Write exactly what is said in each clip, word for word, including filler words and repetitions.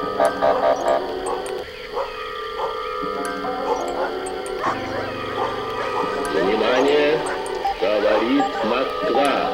Внимание, говорит Москва.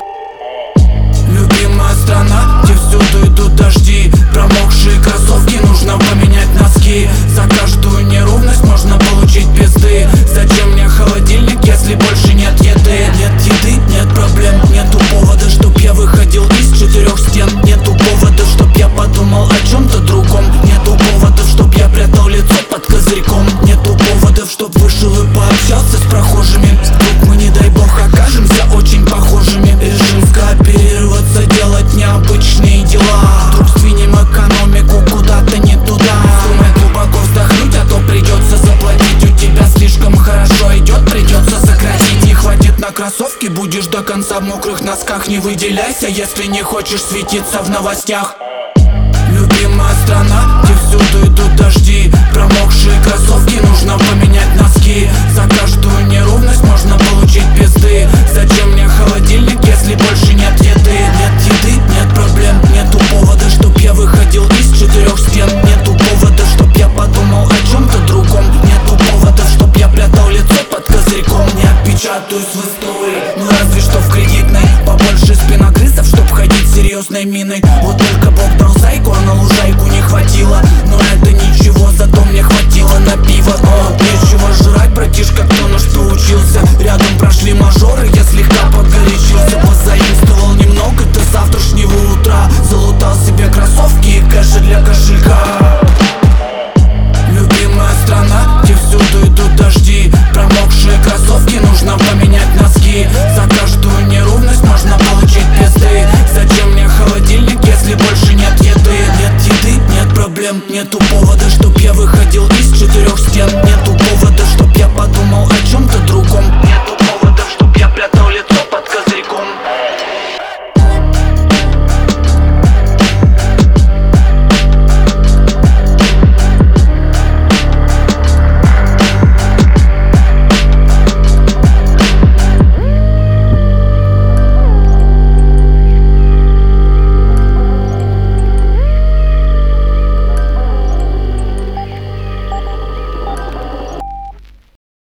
Любимая страна, где всюду идут дожди. Промокшие кроссовки, нужно поменять носки. За каждую неровность можно получить пизды. Зачем мне холодильник, если больше нет еды? Нет еды, нет проблем, нету повода, чтоб я выходил из четырех стен. Нету повода, чтоб я подумал о чем-то другом. Нету поводов, чтоб я прятал лицо под козырьком. Нету поводов, чтоб вышел и пообщался с прохожими. Вдруг мы, не дай бог, окажемся очень похожими. Решим скооперироваться, делать необычные дела. Вдруг сдвинем экономику куда-то не туда. Думай глубоко вздохнуть, а то придется заплатить. У тебя слишком хорошо идет, придется сократить. Не хватит на кроссовки, будешь до конца в мокрых носках. Не выделяйся, если не хочешь светиться в новостях. Любимая страна, где всюду идут дожди. Промокшие кроссовки, нужно поменять носки. За каждую неровность можно получить пизды. Зачем мне холодильник, если больше нет еды? Нет еды, нет проблем, нету повода, чтоб я выходил из четырех стен. Нету повода, чтоб я подумал о чем-то другом. Нету повода, чтоб я прятал лицо под козырьком. Не отпечатаюсь в истории, ну разве что в кредитной. Побольше спиногрызов, чтоб ходить серьезной миной. Вот только Бог дал зайку, а на лужайку не хватило. Но это ничего, зато мне хватило на пиво. О, нечего жрать, братишка, кто на что учился. Рядом прошли мажоры, я слегка погорячился. Позаимствовал немного до завтрашнего утра. Залутал себе кроссовки и кэши для кошелька. Любимая страна, где всюду идут дожди. Промокшие кроссовки, нужно поменять носки. За каждую неровность можно получить пизды. Зачем мне холодильник, если больше нет еды? Нет еды, нет проблем, нету повода, чтоб я выходил из четырех стен. Нету повода, чтоб я подумал о чем-то другом. Нету